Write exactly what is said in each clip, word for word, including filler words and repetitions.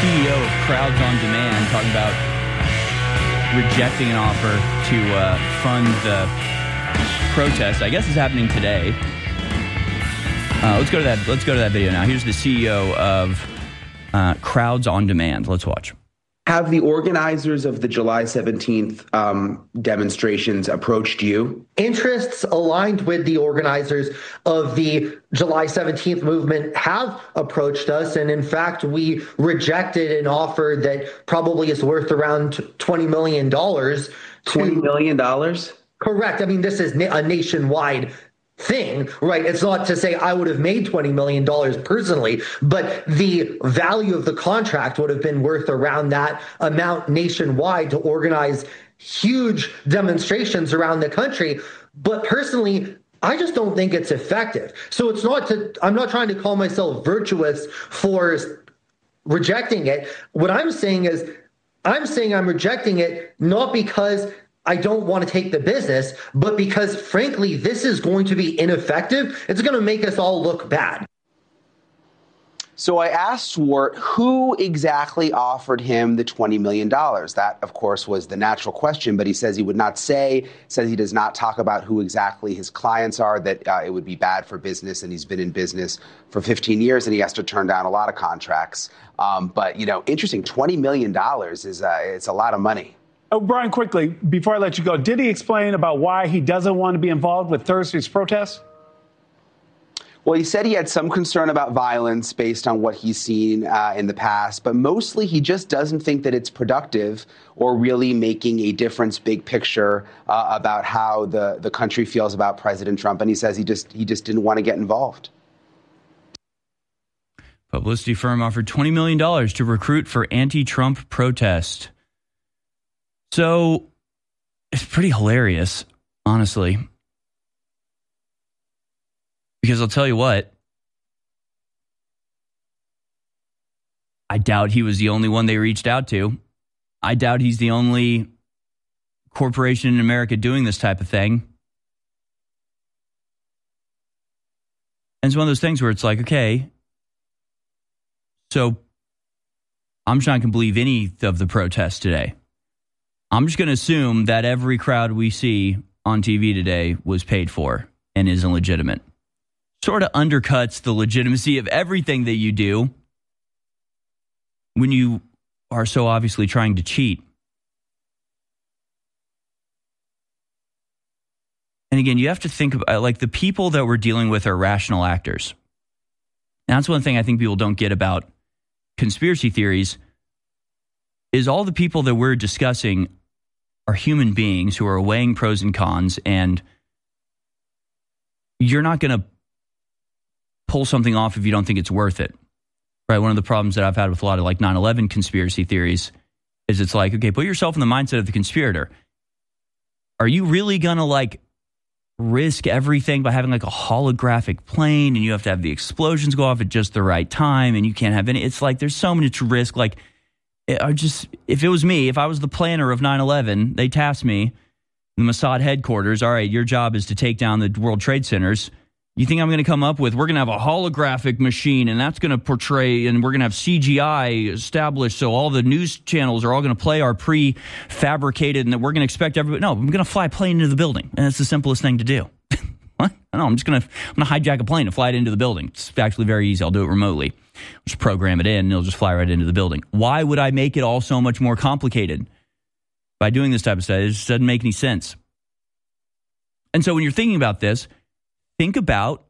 C E O of Crowds on Demand talking about rejecting an offer to uh, fund the protest. I guess it's happening today. Uh, let's go to that. Let's go to that video now. Here's the C E O of uh, Crowds on Demand. Let's watch. Have the organizers of the July seventeenth um, demonstrations approached you? Interests aligned with the organizers of the July seventeenth movement have approached us. And in fact, we rejected an offer that probably is worth around twenty million dollars. twenty million dollars? Correct. I mean, this is a nationwide thing, right? It's not to say I would have made twenty million dollars personally, but the value of the contract would have been worth around that amount nationwide to organize huge demonstrations around the country. But personally, I just don't think it's effective. So it's not to, I'm not trying to call myself virtuous for rejecting it. What I'm saying is, I'm saying I'm rejecting it not because I don't want to take the business, but because, frankly, this is going to be ineffective. It's going to make us all look bad. So I asked Swart who exactly offered him the twenty million dollars. That, of course, was the natural question, but he says he would not say, says he does not talk about who exactly his clients are, that uh, it would be bad for business, and he's been in business for fifteen years, and he has to turn down a lot of contracts. Um, but, you know, interesting, twenty million dollars is uh, it's a lot of money. Oh, Brian, quickly, before I let you go, did he explain about why he doesn't want to be involved with Thursday's protests? Well, he said he had some concern about violence based on what he's seen uh, in the past, but mostly he just doesn't think that it's productive or really making a difference, big picture, uh, about how the, the country feels about President Trump. And he says he just he just didn't want to get involved. Publicity firm offered twenty million dollars to recruit for anti-Trump protest. So it's pretty hilarious, honestly, because I'll tell you what, I doubt he was the only one they reached out to. I doubt he's the only corporation in America doing this type of thing. And it's one of those things where it's like, okay, so I'm just not going to believe any of the protests today. I'm just going to assume that every crowd we see on T V today was paid for and isn't legitimate. Sort of undercuts the legitimacy of everything that you do when you are so obviously trying to cheat. And again, you have to think about, like, the people that we're dealing with are rational actors. And that's one thing I think people don't get about conspiracy theories is all the people that we're discussing are human beings who are weighing pros and cons, and you're not going to pull something off if you don't think it's worth it. Right? One of the problems that I've had with a lot of like nine eleven conspiracy theories is it's like, okay, put yourself in the mindset of the conspirator. Are you really going to like risk everything by having like a holographic plane and you have to have the explosions go off at just the right time and you can't have any? It's like there's so much risk. Like, I just, if it was me, if I was the planner of nine eleven, they tasked me, the Mossad headquarters, all right, your job is to take down the World Trade Centers. You think I'm going to come up with, we're going to have a holographic machine and that's going to portray, and we're going to have C G I established so all the news channels are all going to play our pre-fabricated and that we're going to expect everybody. No, I'm going to fly a plane into the building, and that's the simplest thing to do. What? No, I'm just going to I'm going to hijack a plane and fly it into the building. It's actually very easy. I'll do it remotely. Just program it in and it'll just fly right into the building. Why would I make it all so much more complicated by doing this type of stuff? It just doesn't make any sense. And so when you're thinking about this, think about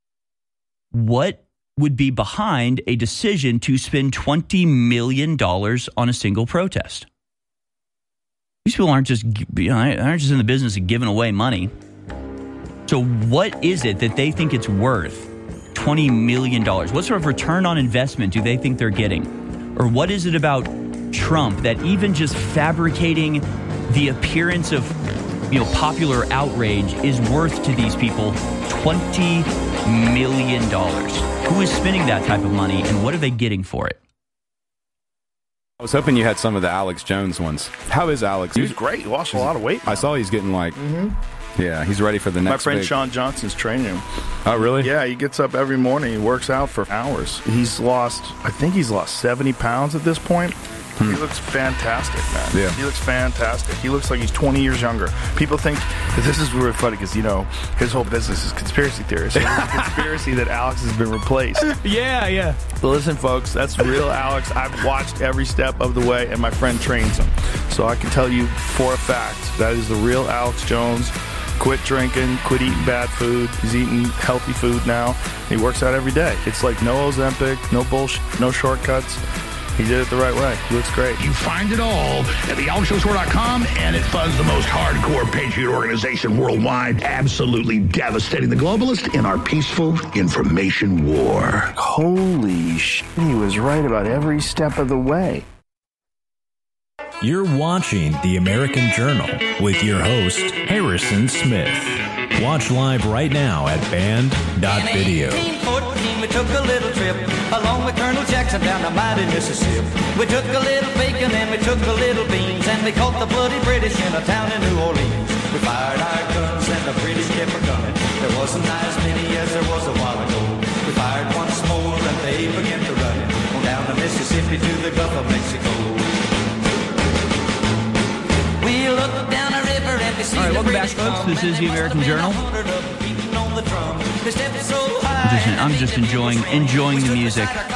what would be behind a decision to spend twenty million dollars on a single protest. These people aren't just, you know, aren't just in the business of giving away money. So what is it that they think it's worth? twenty million dollars. What sort of return on investment do they think they're getting? Or what is it about Trump that even just fabricating the appearance of, you know, popular outrage is worth to these people twenty million dollars? Who is spending that type of money and what are they getting for it? I was hoping you had some of the Alex Jones ones. How is Alex? He was great. He lost a lot of weight. I saw he's getting like mm-hmm. Yeah, he's ready for the next My friend big... Sean Johnson's training him. Oh, really? Yeah, he gets up every morning. He works out for hours. He's lost, I think he's lost seventy pounds at this point. Hmm. He looks fantastic, man. Yeah. He looks fantastic. He looks like he's twenty years younger. People think that this is really funny because, you know, his whole business is conspiracy theories. So it's a conspiracy that Alex has been replaced. Yeah, yeah. But listen, folks, that's real Alex. I've watched every step of the way, and my friend trains him. So I can tell you for a fact that is the real Alex Jones. Quit drinking, quit eating bad food. He's eating healthy food now. He works out every day. It's like no Ozempic, no bullshit, no shortcuts. He did it the right way. He looks great. You find it all at the alex jones tour dot com, and it funds the most hardcore patriot organization worldwide, absolutely devastating the globalists in our peaceful information war. Holy shit, he was right about every step of the way. You're watching The American Journal with your host, Harrison Smith. Watch live right now at band dot video. We took a little trip along with Colonel Jackson down the mighty Mississippi. We took a little bacon and we took a little beans, and we caught the bloody British in a town in New Orleans. We fired our guns and the British kept a coming. There wasn't as many as there was a while ago. We fired once more and they began to run it on down the Mississippi to the Gulf of Mexico. We looked down a river and we see. All right, welcome back, folks. This is The American Journal. I'm just, I'm just enjoying enjoying the music. All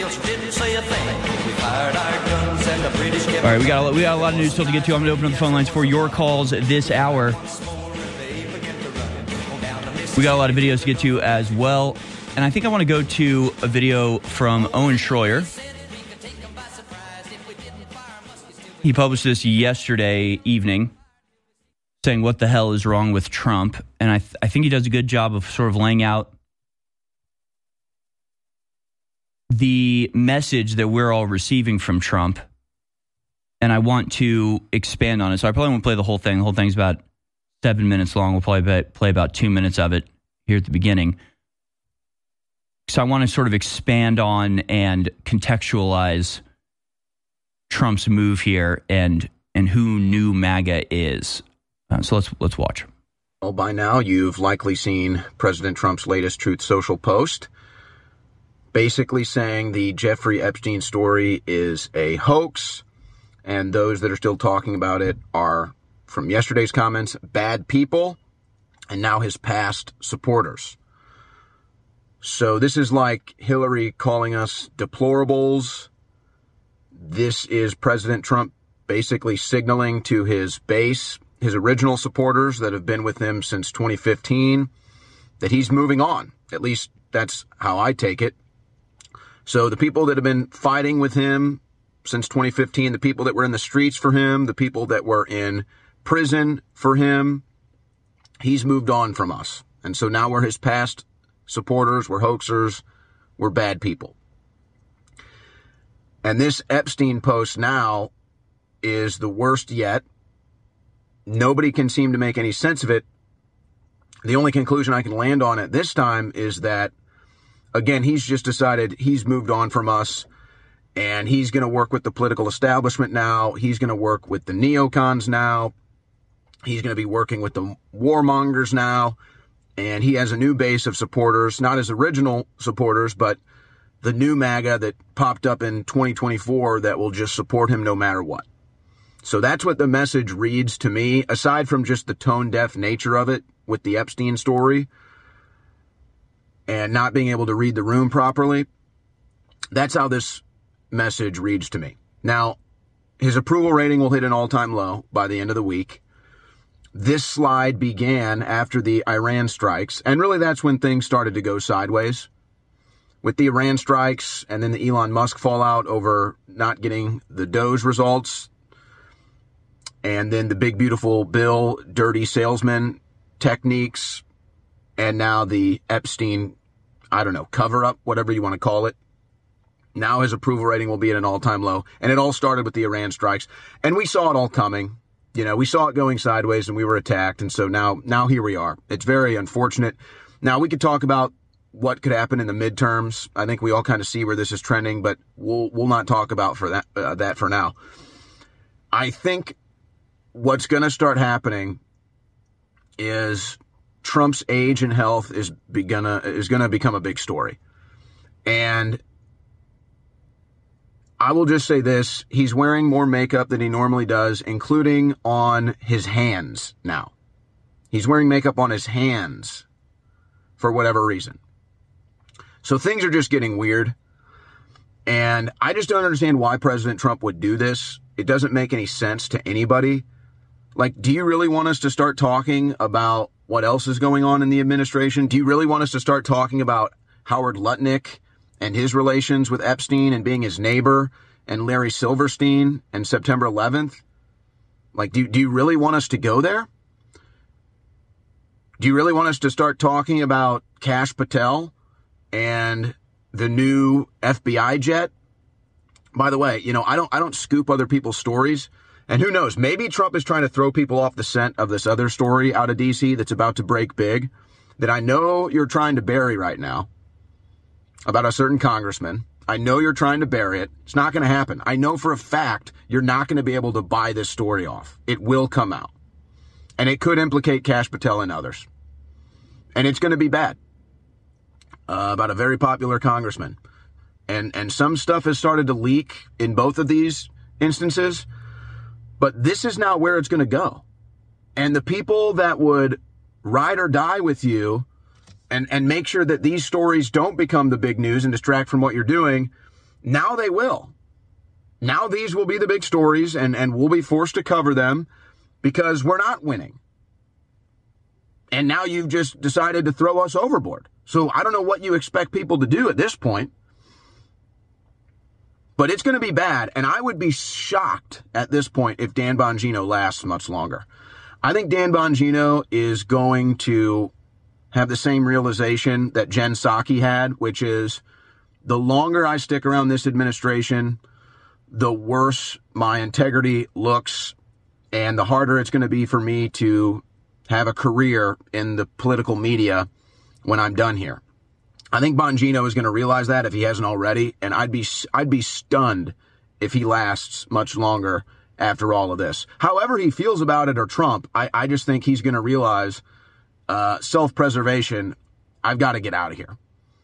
right, we got a, we got a lot of news still to get to. I'm going to open up the phone lines for your calls this hour. We got a lot of videos to get to as well, and I think I want to go to a video from Owen Schroyer. He published this yesterday evening, saying what the hell is wrong with Trump, and I th- I think he does a good job of sort of laying out the message that we're all receiving from Trump, and I want to expand on it. So I probably won't play the whole thing. The whole thing's about seven minutes long. We'll probably play about two minutes of it here at the beginning. So I want to sort of expand on and contextualize Trump's move here and and who new MAGA is. Uh, so let's let's watch. Well, by now you've likely seen President Trump's latest Truth Social post, basically saying the Jeffrey Epstein story is a hoax, and those that are still talking about it are, from yesterday's comments, bad people, and now his past supporters. So this is like Hillary calling us deplorables. This is President Trump basically signaling to his base, his original supporters that have been with him since twenty fifteen, that he's moving on. At least that's how I take it. So the people that have been fighting with him since twenty fifteen, the people that were in the streets for him, the people that were in prison for him, he's moved on from us. And so now we're his past supporters, we're hoaxers, we're bad people. And this Epstein post now is the worst yet. Nobody can seem to make any sense of it. The only conclusion I can land on at this time is that, again, he's just decided he's moved on from us, and he's going to work with the political establishment now. He's going to work with the neocons now. He's going to be working with the warmongers now. And he has a new base of supporters, not his original supporters, but the new MAGA that popped up in twenty twenty-four that will just support him no matter what. So that's what the message reads to me, aside from just the tone-deaf nature of it with the Epstein story and not being able to read the room properly. That's how this message reads to me. Now, his approval rating will hit an all-time low by the end of the week. This slide began after the Iran strikes, and really that's when things started to go sideways. With the Iran strikes and then the Elon Musk fallout over not getting the Doge results, and then the big, beautiful bill, dirty salesman techniques, and now the Epstein, I don't know, cover-up, whatever you want to call it. Now his approval rating will be at an all-time low. And it all started with the Iran strikes. And we saw it all coming. You know, we saw it going sideways and we were attacked. And so now, now here we are. It's very unfortunate. Now, we could talk about what could happen in the midterms. I think we all kind of see where this is trending, but we'll we'll not talk about for that uh, that for now. I think what's going to start happening is Trump's age and health is gonna is gonna become a big story. And I will just say this, he's wearing more makeup than he normally does, including on his hands now. He's wearing makeup on his hands for whatever reason. So things are just getting weird. And I just don't understand why President Trump would do this. It doesn't make any sense to anybody. Like, do you really want us to start talking about what else is going on in the administration? Do you really want us to start talking about Howard Lutnick and his relations with Epstein and being his neighbor and Larry Silverstein and September eleventh? Like, do, do you really want us to go there? Do you really want us to start talking about Kash Patel and the new F B I jet? By the way, you know, I don't I don't scoop other people's stories. And who knows, maybe Trump is trying to throw people off the scent of this other story out of D C that's about to break big, that I know you're trying to bury right now, about a certain congressman. I know you're trying to bury it. It's not going to happen. I know for a fact you're not going to be able to buy this story off. It will come out. And it could implicate Kash Patel and others. And it's going to be bad. Uh, about a very popular congressman. And, and some stuff has started to leak in both of these instances. But this is not where it's going to go. And the people that would ride or die with you and, and make sure that these stories don't become the big news and distract from what you're doing, now they will. Now these will be the big stories, and, and we'll be forced to cover them because we're not winning. And now you've just decided to throw us overboard. So I don't know what you expect people to do at this point. But it's going to be bad, and I would be shocked at this point if Dan Bongino lasts much longer. I think Dan Bongino is going to have the same realization that Jen Psaki had, which is the longer I stick around this administration, the worse my integrity looks, and the harder it's going to be for me to have a career in the political media when I'm done here. I think Bongino is going to realize that if he hasn't already, and I'd be I'd be stunned if he lasts much longer after all of this. However he feels about it, or Trump, I, I just think he's going to realize uh, self-preservation, I've got to get out of here.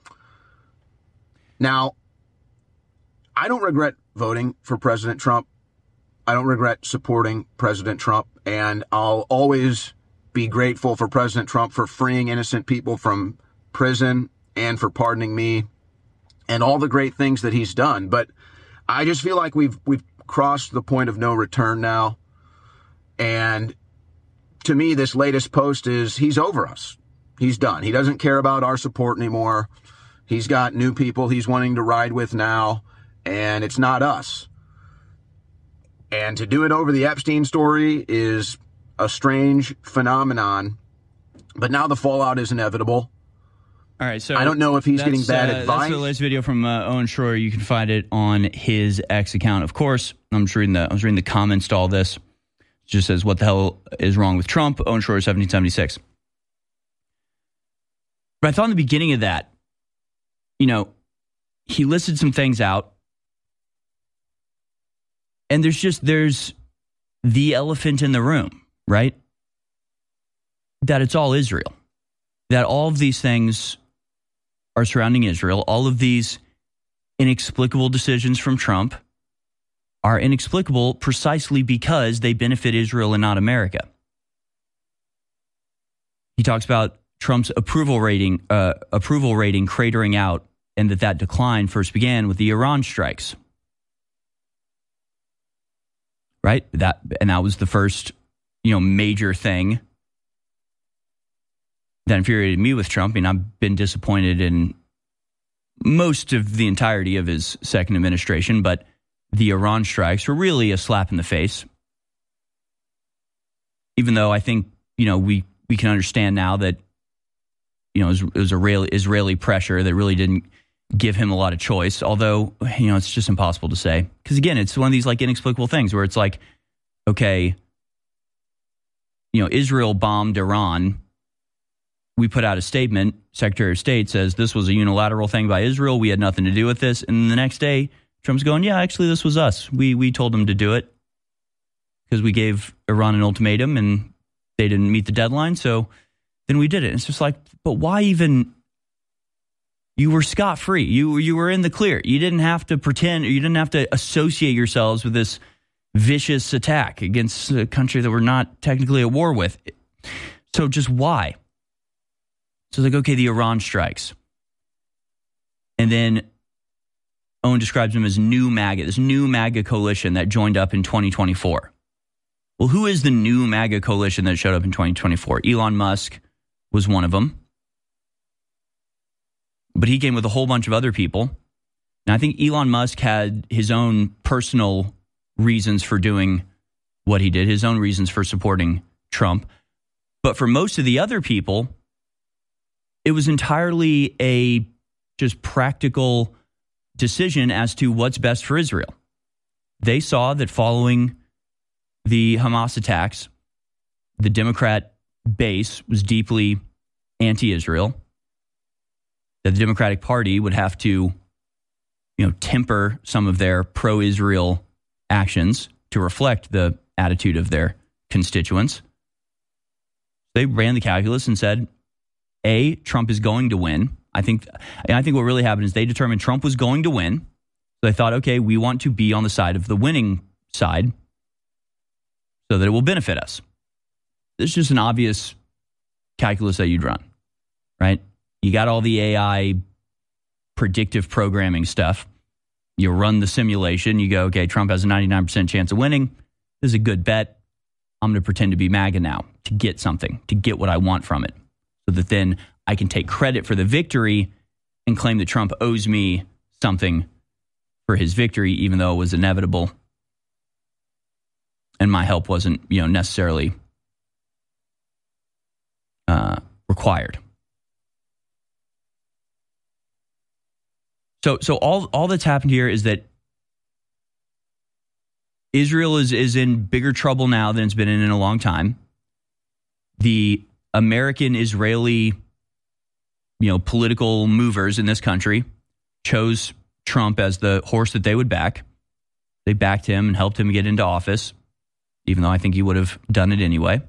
Now, I don't regret voting for President Trump. I don't regret supporting President Trump, and I'll always be grateful for President Trump for freeing innocent people from prison and for pardoning me and all the great things that he's done. But I just feel like we've we've crossed the point of no return now. And to me, this latest post is he's over us. He's done. He doesn't care about our support anymore. He's got new people he's wanting to ride with now, and it's not us. And to do it over the Epstein story is a strange phenomenon. But now the fallout is inevitable. All right, so I don't know if he's getting bad uh, advice. That's the latest video from uh, Owen Schroyer. You can find it on his X account. Of course, I'm just reading the I was reading the comments to all this. It just says, "What the hell is wrong with Trump?" Owen Schroyer, seventeen seventy-six. But I thought in the beginning of that, you know, he listed some things out, and there's just there's the elephant in the room, right? That it's all Israel. That all of these things are surrounding Israel. All of these inexplicable decisions from Trump are inexplicable precisely because they benefit Israel and not America. He talks about Trump's approval rating, uh, approval rating cratering out, and that that decline first began with the Iran strikes. Right? That and that was the first, you know, major thing that infuriated me with Trump. I mean, I've been disappointed in most of the entirety of his second administration, but the Iran strikes were really a slap in the face. Even though I think, you know, we, we can understand now that, you know, it was, it was Israeli, Israeli pressure that really didn't give him a lot of choice. Although, you know, it's just impossible to say. Because again, it's one of these like inexplicable things where it's like, okay, you know, Israel bombed Iran. We put out a statement. Secretary of State says this was a unilateral thing by Israel. We had nothing to do with this. And the next day, Trump's going, yeah, actually, this was us. We we told them to do it because we gave Iran an ultimatum, and they didn't meet the deadline, so then we did it. It's just like, but why even? You were scot-free. You, you were in the clear. You didn't have to pretend, or you didn't have to associate yourselves with this vicious attack against a country that we're not technically at war with. So just why? So it's like, okay, the Iran strikes. And then Owen describes them as new MAGA, this new MAGA coalition that joined up in twenty twenty-four. Well, who is the new MAGA coalition that showed up in twenty twenty-four? Elon Musk was one of them. But he came with a whole bunch of other people. And I think Elon Musk had his own personal reasons for doing what he did, his own reasons for supporting Trump. But for most of the other people, it was entirely a just practical decision as to what's best for Israel. They saw that following the Hamas attacks, the Democrat base was deeply anti-Israel, that the Democratic Party would have to, you know, temper some of their pro-Israel actions to reflect the attitude of their constituents. They ran the calculus and said, A, Trump is going to win. I think, and I think what really happened is they determined Trump was going to win. So they thought, okay, we want to be on the side of the winning side so that it will benefit us. This is just an obvious calculus that you'd run, right? You got all the A I predictive programming stuff. You run the simulation. You go, okay, Trump has a ninety-nine percent chance of winning. This is a good bet. I'm going to pretend to be MAGA now to get something, to get what I want from it, so that then I can take credit for the victory and claim that Trump owes me something for his victory, even though it was inevitable and my help wasn't, you know, necessarily uh, required. So, so all all that's happened here is that Israel is is in bigger trouble now than it's been in in a long time. The American-Israeli, you know, political movers in this country chose Trump as the horse that they would back. They backed him and helped him get into office, even though I think he would have done it anyway.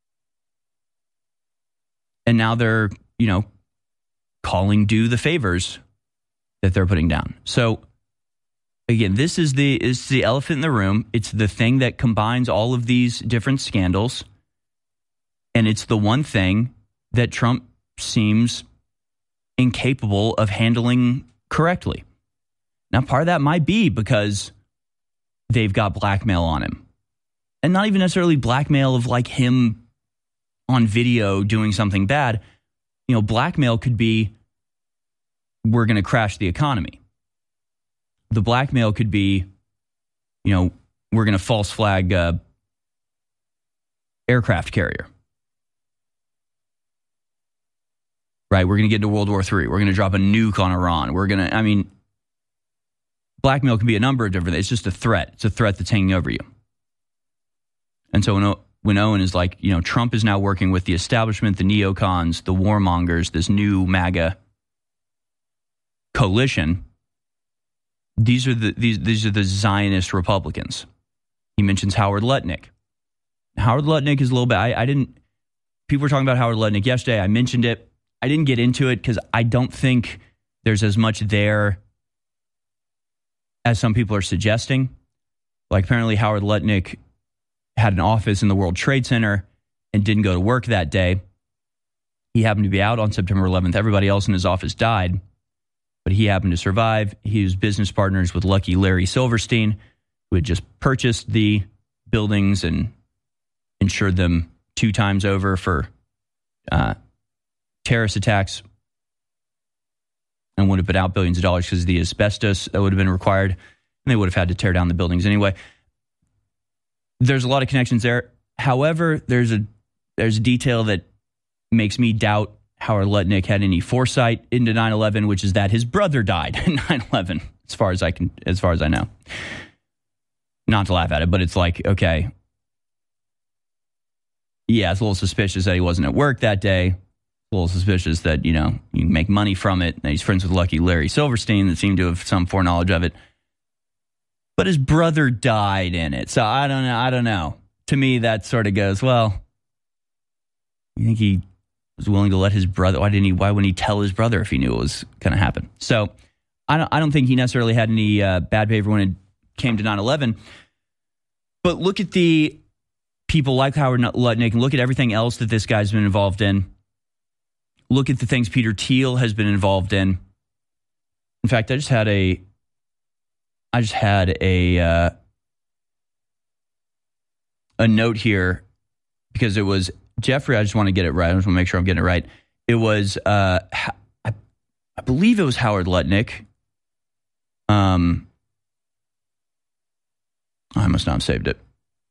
And now they're, you know, calling due the favors that they're putting down. So again, this is the is the elephant in the room. It's the thing that combines all of these different scandals. And it's the one thing that Trump seems incapable of handling correctly. Now, part of that might be because they've got blackmail on him. And not even necessarily blackmail of like him on video doing something bad. You know, blackmail could be, we're going to crash the economy. The blackmail could be, you know, we're going to false flag uh, aircraft carrier. Right? We're going to get into World War Three. We're going to drop a nuke on Iran. We're going to, I mean, blackmail can be a number of different things. It's just a threat. It's a threat that's hanging over you. And so when, when Owen is like, you know, Trump is now working with the establishment, the neocons, the warmongers, this new MAGA coalition. These are the these these are the Zionist Republicans. He mentions Howard Lutnick. Howard Lutnick is a little bit. I, I didn't. People were talking about Howard Lutnick yesterday. I mentioned it. I didn't get into it because I don't think there's as much there as some people are suggesting. Like apparently Howard Lutnick had an office in the World Trade Center and didn't go to work that day. He happened to be out on September eleventh. Everybody else in his office died, but he happened to survive. He was business partners with Lucky Larry Silverstein, who had just purchased the buildings and insured them two times over for uh, terrorist attacks, and would have put out billions of dollars because of the asbestos that would have been required, and they would have had to tear down the buildings anyway. There's a lot of connections there. However, there's a there's a detail that makes me doubt Howard Lutnick had any foresight into nine eleven, which is that his brother died in nine eleven, as far as I can, as far as I know. Not to laugh at it, but it's like, okay, yeah, it's a little suspicious that he wasn't at work that day. A little suspicious that, you know, you can make money from it. And he's friends with Lucky Larry Silverstein that seemed to have some foreknowledge of it. But his brother died in it. So I don't know. I don't know. To me, that sort of goes, well, You think he was willing to let his brother? Why didn't he? Why wouldn't he tell his brother if he knew it was going to happen? So I don't. I don't think he necessarily had any uh, bad behavior when it came to nine eleven. But look at the people like Howard Lutnick, and look at everything else that this guy's been involved in. Look at the things Peter Thiel has been involved in. In fact, I just had a. I just had a. Uh, a note here because it was Jeffrey. I just want to get it right. I just want to make sure I'm getting it right. It was, uh, I, I believe it was Howard Lutnick. Um, I must not have saved it.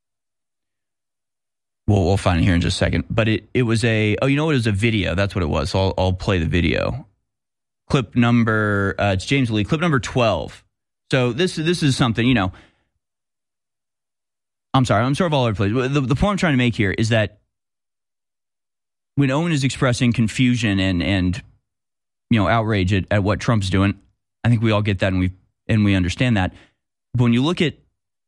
We'll, we'll find it here in just a second. But it, it was a, oh, you know what? It was a video. That's what it was. So I'll, I'll play the video. Clip number, uh, it's James Lee, clip number twelve. So this, this is something, you know, I'm sorry, I'm sort of all over the place. The, the point I'm trying to make here is that when Owen is expressing confusion and, and you know, outrage at, at what Trump's doing, I think we all get that and we and we understand that. But when you look at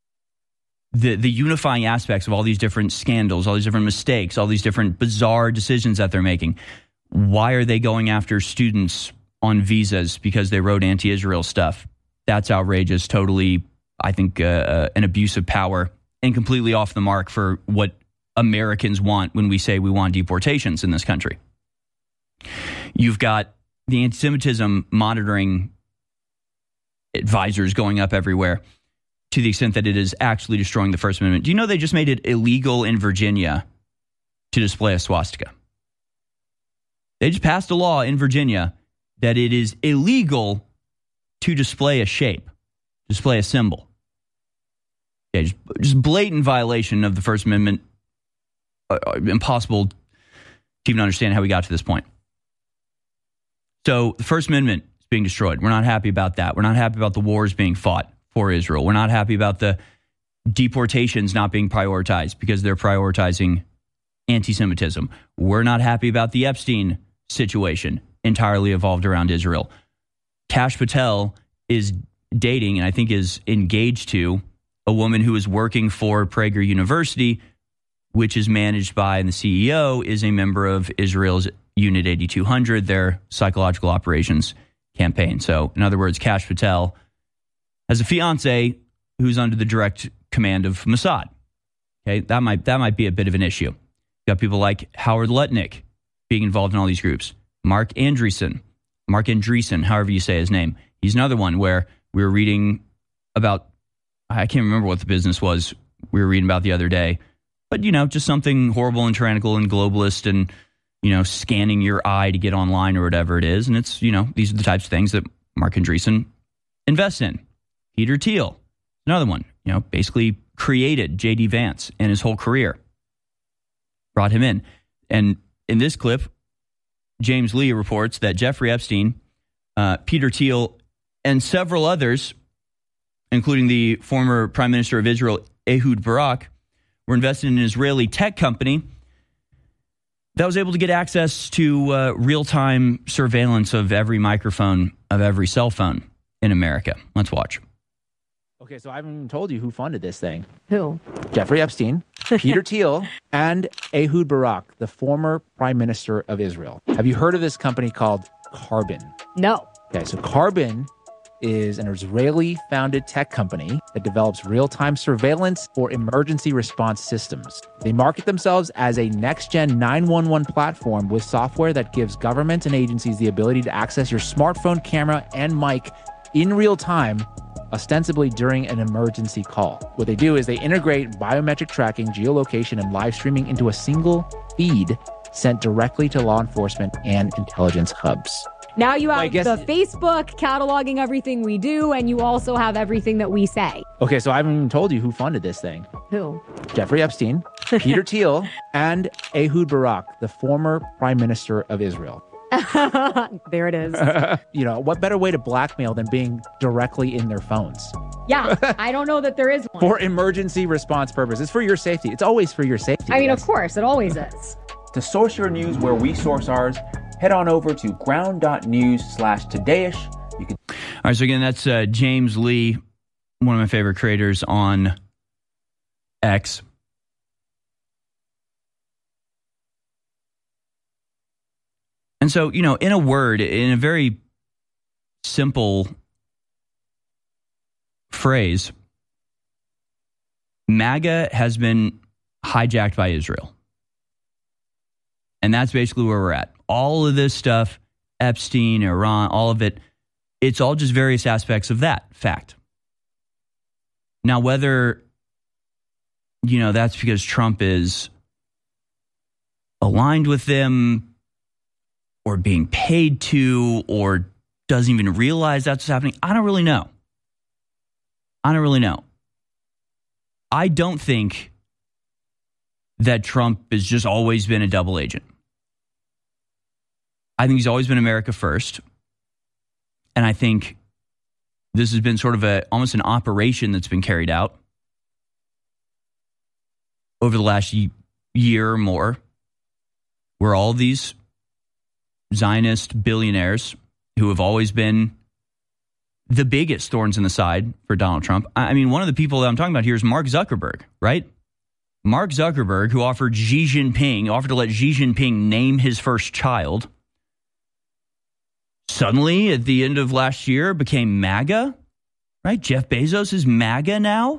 the the unifying aspects of all these different scandals, all these different mistakes, all these different bizarre decisions that they're making, why are they going after students on visas because they wrote anti-Israel stuff? That's outrageous, totally, I think, uh, an abuse of power. And completely off the mark for what Americans want when we say we want deportations in this country. You've got the anti-Semitism monitoring advisors going up everywhere to the extent that it is actually destroying the First Amendment. Do you know they just made it illegal in Virginia to display a swastika? They just passed a law in Virginia that it is illegal to display a shape, display a symbol. Yeah, just, just blatant violation of the First Amendment. Uh, impossible to even understand how we got to this point. So the First Amendment is being destroyed. We're not happy about that. We're not happy about the wars being fought for Israel. We're not happy about the deportations not being prioritized because they're prioritizing anti-Semitism. We're not happy about the Epstein situation entirely evolved around Israel. Kash Patel is dating and I think is engaged to a woman who is working for Prager University, which is managed by, and the C E O is a member of Israel's Unit eighty-two hundred, their psychological operations campaign. So, in other words, Kash Patel has a fiance who's under the direct command of Mossad. Okay, that might that might be a bit of an issue. You got people like Howard Lutnick being involved in all these groups. Mark Andreessen, Mark Andreessen, however you say his name. He's another one where we were reading about. I can't remember what the business was we were reading about the other day. But, you know, just something horrible and tyrannical and globalist and, you know, scanning your eye to get online or whatever it is. And it's, you know, these are the types of things that Mark Andreessen invests in. Peter Thiel, another one, you know, basically created J D Vance and his whole career. Brought him in. And in this clip, James Lee reports that Jeffrey Epstein, uh, Peter Thiel, and several others, including the former Prime Minister of Israel, Ehud Barak, were invested in an Israeli tech company that was able to get access to uh, real-time surveillance of every microphone of every cell phone in America. Let's watch. Okay, so I haven't even told you who funded this thing. Who? Jeffrey Epstein, Peter Thiel, and Ehud Barak, the former Prime Minister of Israel. Have you heard of this company called Carbon? No. Okay, so Carbon is an Israeli-founded tech company that develops real-time surveillance for emergency response systems. They market themselves as a next-gen nine one one platform with software that gives governments and agencies the ability to access your smartphone camera and mic in real time, ostensibly during an emergency call. What they do is they integrate biometric tracking, geolocation, and live streaming into a single feed sent directly to law enforcement and intelligence hubs. Now you have well, guess, the Facebook cataloging everything we do, and you also have everything that we say. Okay, so I haven't even told you who funded this thing. Who? Jeffrey Epstein, Peter Thiel, and Ehud Barak, the former Prime Minister of Israel. There it is. You know, what better way to blackmail than being directly in their phones? Yeah, I don't know that there is one. For emergency response purposes. It's for your safety. It's always for your safety. I mean, of course, it always is. To source your news where we source ours, head on over to ground.news slash todayish. You can. All right, so again, that's uh, James Lee, one of my favorite creators on X. And so, you know, in a word, in a very simple phrase, MAGA has been hijacked by Israel. And that's basically where we're at. All of this stuff, Epstein, Iran, all of it, it's all just various aspects of that fact. Now, whether, you know, that's because Trump is aligned with them or being paid to or doesn't even realize that's what's happening, I don't really know. I don't really know. I don't think that Trump has just always been a double agent. I think he's always been America first. And I think this has been sort of a almost an operation that's been carried out over the last year or more, where all these Zionist billionaires who have always been the biggest thorns in the side for Donald Trump. I mean, one of the people that I'm talking about here is Mark Zuckerberg, right? Mark Zuckerberg, who offered Xi Jinping, offered to let Xi Jinping name his first child, suddenly at the end of last year became MAGA, right? Jeff Bezos is MAGA now.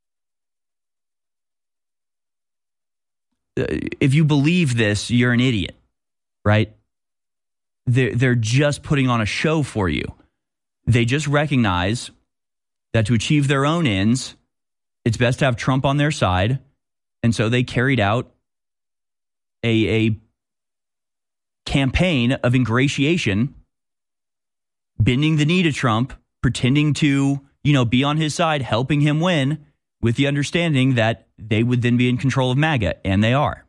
If you believe this, you're an idiot, right? They're, they're just putting on a show for you. They just recognize that to achieve their own ends, it's best to have Trump on their side. And so they carried out a, a campaign of ingratiation, bending the knee to Trump, pretending to, you know, be on his side, helping him win, with the understanding that they would then be in control of MAGA, and they are.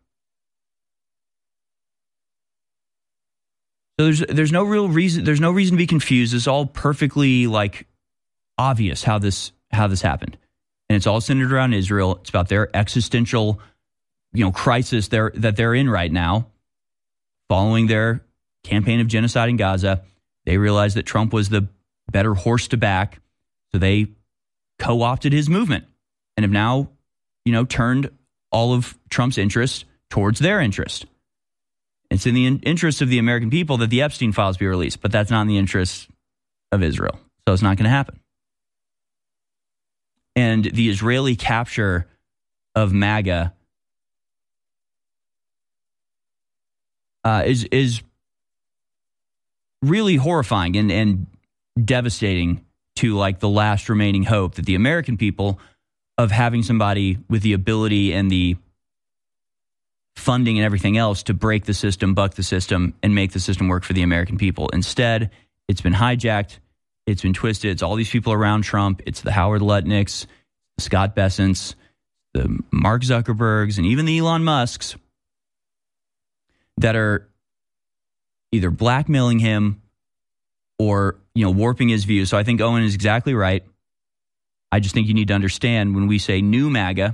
So there's there's no real reason there's no reason to be confused. It's all perfectly like obvious how this how this happened. And it's all centered around Israel. It's about their existential, you know, crisis they're, that they're in right now, following their campaign of genocide in Gaza. They realized that Trump was the better horse to back, so they co-opted his movement and have now, you know, turned all of Trump's interest towards their interest. It's in the in- interest of the American people that the Epstein files be released, but that's not in the interest of Israel. So it's not going to happen. And the Israeli capture of MAGA uh, is is really horrifying and, and devastating to like the last remaining hope that the American people of having somebody with the ability and the funding and everything else to break the system, buck the system, and make the system work for the American people. Instead, it's been hijacked. It's been twisted. It's all these people around Trump. It's the Howard Lutnicks, the Scott Bessents, the Mark Zuckerbergs, and even the Elon Musks that are either blackmailing him or, you know, warping his views. So I think Owen is exactly right. I just think you need to understand when we say new MAGA,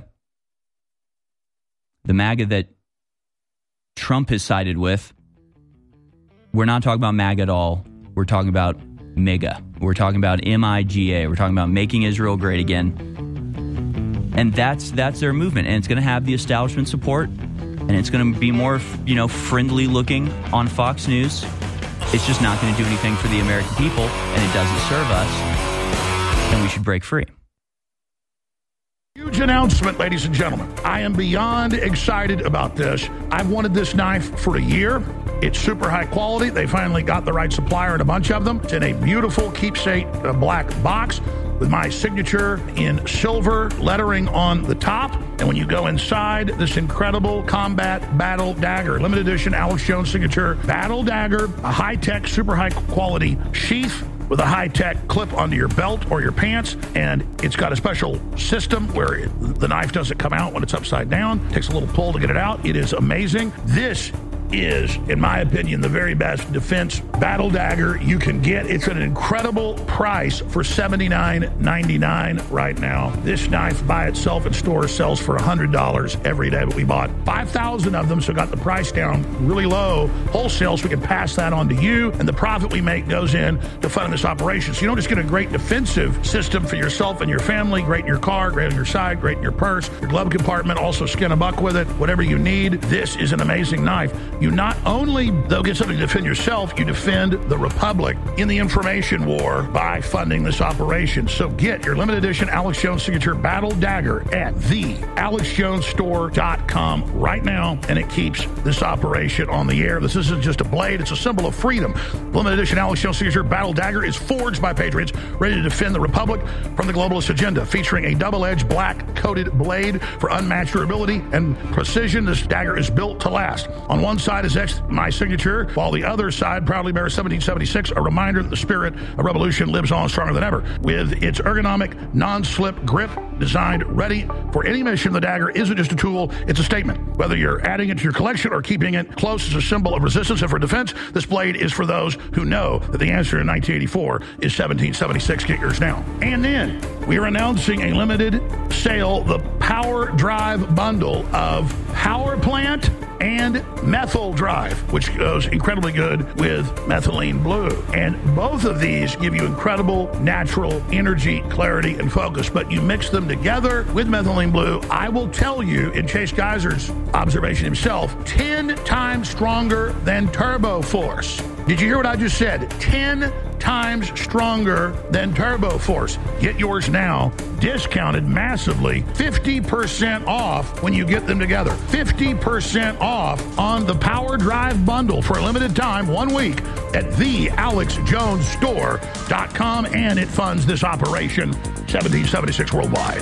the MAGA that Trump has sided with, we're not talking about MAGA at all. We're talking about MIGA. We're talking about M I G A. We're talking about making Israel great again. And that's that's their movement. And it's going to have the establishment support. And it's going to be more, you know, friendly looking on Fox News. It's just not going to do anything for the American people. And it doesn't serve us. And we should break free. Huge announcement, ladies and gentlemen. I am beyond excited about this. I've wanted this knife for a year. It's super high quality. They finally got the right supplier and a bunch of them. It's in a beautiful keepsake uh, black box with my signature in silver lettering on the top. And when you go inside, this incredible combat battle dagger, limited edition Alex Jones signature battle dagger, a high-tech, super high-quality sheath with a high-tech clip onto your belt or your pants, and it's got a special system where it, the knife doesn't come out when it's upside down. It takes a little pull to get it out. It is amazing. This is, in my opinion, the very best defense battle dagger you can get. It's at an incredible price for seventy-nine ninety-nine right now. This knife by itself in stores sells for one hundred dollars every day, but we bought five thousand of them, so got the price down really low wholesale so we can pass that on to you, and the profit we make goes in to fund this operation. So you don't just get a great defensive system for yourself and your family, great in your car, great on your side, great in your purse, your glove compartment, also skin a buck with it, whatever you need. This is an amazing knife. You not only, though, get something to defend yourself, you defend the Republic in the information war by funding this operation. So get your limited edition Alex Jones signature Battle Dagger at the alex jones store dot com right now, and it keeps this operation on the air. This isn't just a blade, it's a symbol of freedom. Limited edition Alex Jones signature Battle Dagger is forged by patriots ready to defend the Republic from the globalist agenda, featuring a double-edged black-coated blade for unmatched durability and precision. This dagger is built to last. On one side is etched my signature, while the other side proudly bears seventeen seventy-six, a reminder that the spirit of revolution lives on stronger than ever. With its ergonomic, non-slip grip designed ready for any mission, the dagger isn't just a tool, it's a statement. Whether you're adding it to your collection or keeping it close as a symbol of resistance and for defense, this blade is for those who know that the answer in nineteen eighty-four is seventeen seventy-six. Get yours now. And then we are announcing a limited sale, the Power Drive bundle of Power Plant and Methyl Drive, which goes incredibly good with methylene blue. And both of these give you incredible natural energy, clarity, and focus. But you mix them together with methylene blue, I will tell you, in Chase Geyser's observation himself, ten times stronger than Turbo Force. Did you hear what I just said? ten times stronger than Turbo Force. Get yours now, discounted massively, fifty percent off when you get them together. fifty percent off on the Power Drive bundle for a limited time, one week, at the alex jones store dot com, and it funds this operation, seventeen seventy-six worldwide.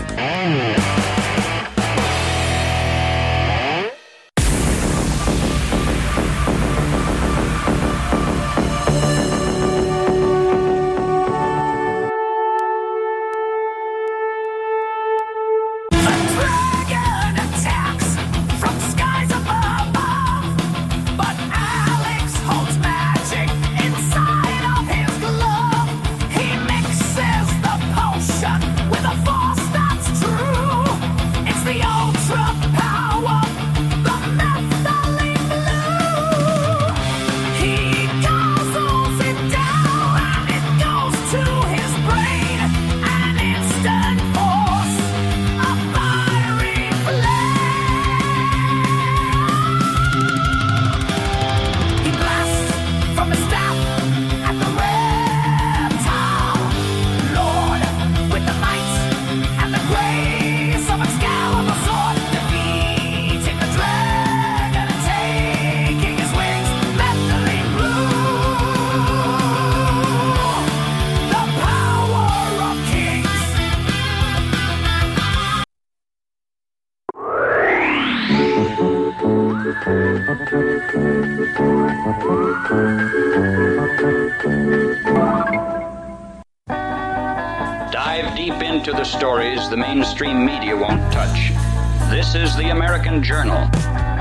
Dive deep into the stories the mainstream media won't touch. This is the American Journal. All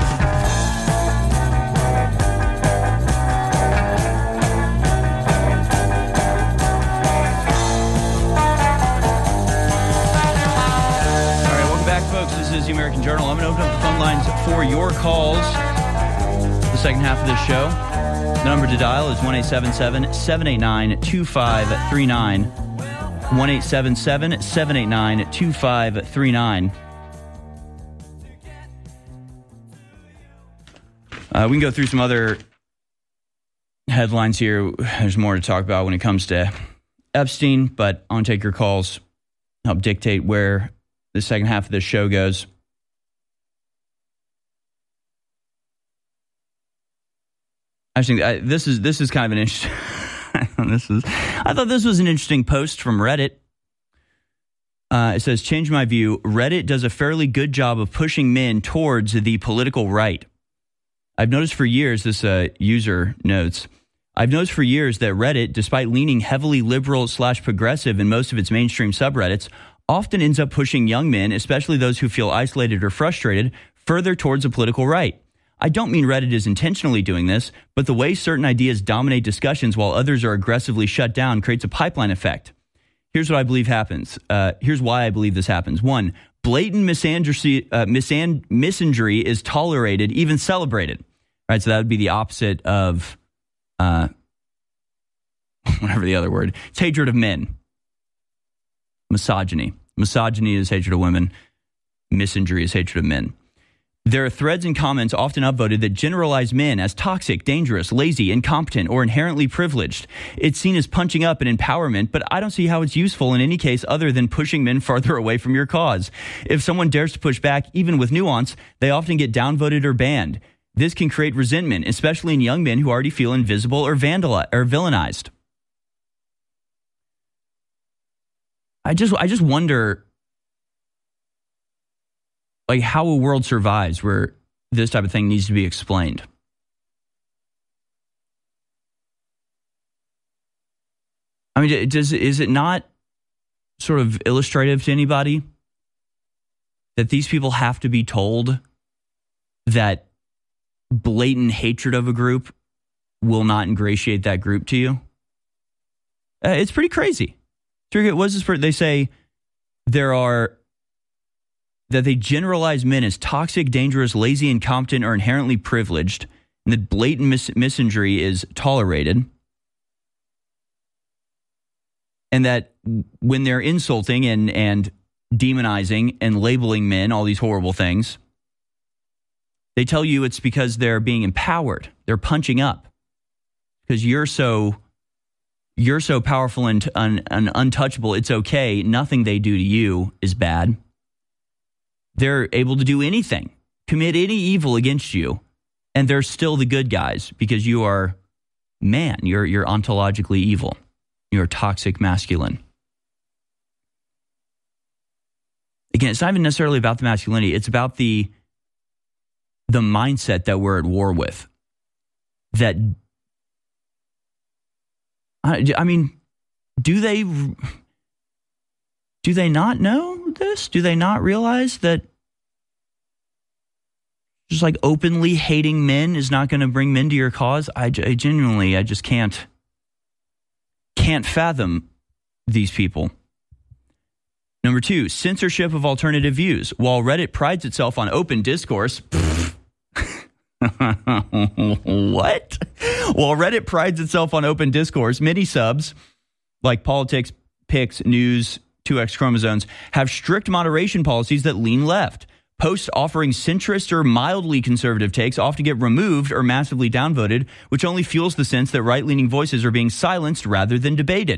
right, welcome back, folks. This is the American Journal. I'm going to open up the phone lines for your calls. The second half of this show. The number to dial is one eight seven seven, seven eight nine, two five three nine. one eight seven seven, seven eight nine, two five three nine. Uh, we can go through some other headlines here. There's more to talk about when it comes to Epstein, but I want to take your calls, help dictate where the second half of this show goes. I think I, this is this is kind of an interesting. this is. I thought this was an interesting post from Reddit. Uh, it says, "Change my view. Reddit does a fairly good job of pushing men towards the political right. I've noticed for years." This uh, user notes, "I've noticed for years that Reddit, despite leaning heavily liberal slash progressive in most of its mainstream subreddits, often ends up pushing young men, especially those who feel isolated or frustrated, further towards the political right. I don't mean Reddit is intentionally doing this, but the way certain ideas dominate discussions while others are aggressively shut down creates a pipeline effect. Here's what I believe happens. Uh, here's why I believe this happens. One, blatant misandry, uh, misand- misandry is tolerated, even celebrated. Right, so that would be the opposite of uh, whatever the other word. It's hatred of men. Misogyny. Misogyny is hatred of women. Misandry is hatred of men. There are threads and comments often upvoted that generalize men as toxic, dangerous, lazy, incompetent, or inherently privileged. It's seen as punching up and empowerment, but I don't see how it's useful in any case other than pushing men farther away from your cause. If someone dares to push back, even with nuance, they often get downvoted or banned. This can create resentment, especially in young men who already feel invisible or vandalized or villainized. I just, I just wonder, like, how a world survives where this type of thing needs to be explained. I mean, does is it not sort of illustrative to anybody that these people have to be told that blatant hatred of a group will not ingratiate that group to you? Uh, it's pretty crazy. What is this? They say there are that they generalize men as toxic, dangerous, lazy, incompetent, or inherently privileged, and that blatant mis- misandry is tolerated, and that when they're insulting and, and demonizing and labeling men all these horrible things, they tell you it's because they're being empowered. They're punching up because you're so you're so powerful and, un, and untouchable. It's okay. Nothing they do to you is bad. They're able to do anything, commit any evil against you, and they're still the good guys because you are man. You're you're ontologically evil. You're toxic masculine. Again, it's not even necessarily about the masculinity. It's about the the mindset that we're at war with. That, I, I mean, do they do they not know this? Do they not realize that just like openly hating men is not going to bring men to your cause? I, I genuinely, I just can't can't fathom these people. Number two, censorship of alternative views. While Reddit prides itself on open discourse, what? While Reddit prides itself on open discourse, many subs, like politics, pics, news, two X chromosomes, have strict moderation policies that lean left. Posts offering centrist or mildly conservative takes often get removed or massively downvoted, which only fuels the sense that right-leaning voices are being silenced rather than debated.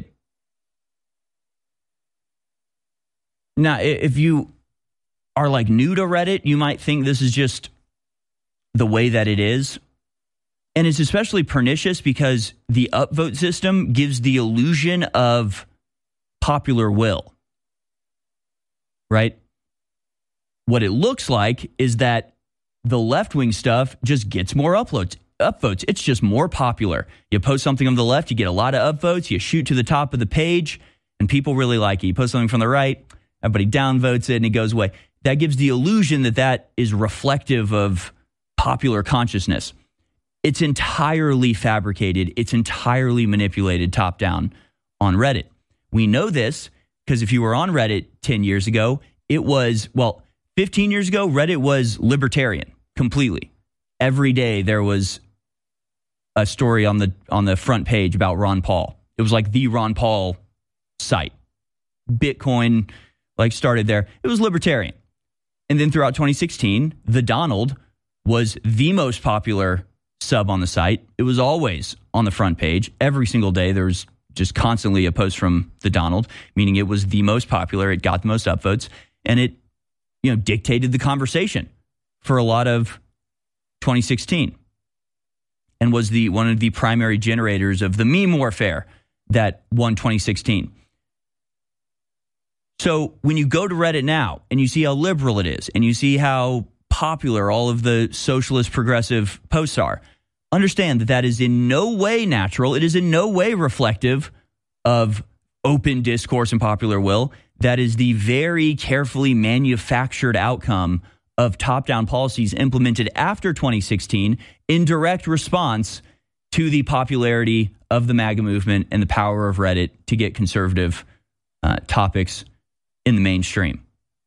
Now, if you are like new to Reddit, you might think this is just the way that it is. And it's especially pernicious because the upvote system gives the illusion of popular will, right? What it looks like is that the left-wing stuff just gets more uploads, upvotes. It's just more popular. You post something on the left, you get a lot of upvotes. You shoot to the top of the page, and people really like it. You post something from the right, everybody downvotes it, and it goes away. That gives the illusion that that is reflective of popular consciousness. It's entirely fabricated. It's entirely manipulated top-down on Reddit. We know this because if you were on Reddit ten years ago, it was, well, fifteen years ago, Reddit was libertarian completely. Every day there was a story on the on the front page about Ron Paul. It was like the Ron Paul site. Bitcoin like started there. It was libertarian. And then throughout twenty sixteen, the Donald was the most popular sub on the site. It was always on the front page. Every single day there was just constantly a post from the Donald, meaning it was the most popular. It got the most upvotes, and it, you know, dictated the conversation for a lot of twenty sixteen and was the one of the primary generators of the meme warfare that won twenty sixteen. So when you go to Reddit now and you see how liberal it is and you see how popular all of the socialist progressive posts are, understand that that is in no way natural. It is in no way reflective of open discourse and popular will. That is the very carefully manufactured outcome of top-down policies implemented after twenty sixteen in direct response to the popularity of the MAGA movement and the power of Reddit to get conservative uh, topics in the mainstream.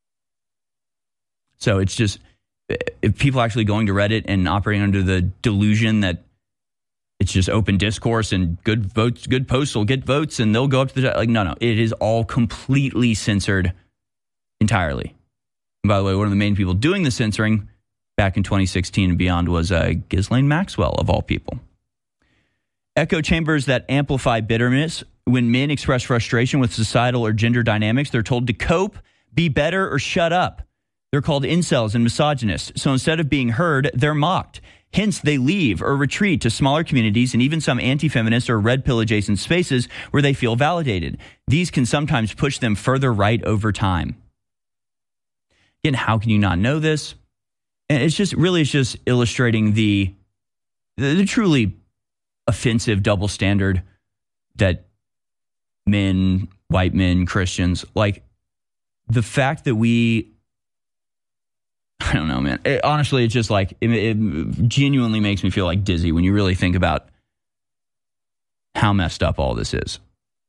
So it's just, if people are actually going to Reddit and operating under the delusion that it's just open discourse and good votes, good posts will get votes and they'll go up to the, like, no, no, it is all completely censored entirely. And by the way, one of the main people doing the censoring back in twenty sixteen and beyond was uh, Ghislaine Maxwell, of all people. Echo chambers that amplify bitterness. When men express frustration with societal or gender dynamics, they're told to cope, be better, or shut up. They're called incels and misogynists. So instead of being heard, they're mocked. Hence, they leave or retreat to smaller communities and even some anti-feminist or red pill adjacent spaces where they feel validated. These can sometimes push them further right over time. Again, how can you not know this? And it's just really, it's just illustrating the, the, the truly offensive double standard that men, white men, Christians, like the fact that we, I don't know, man. It, honestly, it's just like, it, it genuinely makes me feel like dizzy when you really think about how messed up all this is.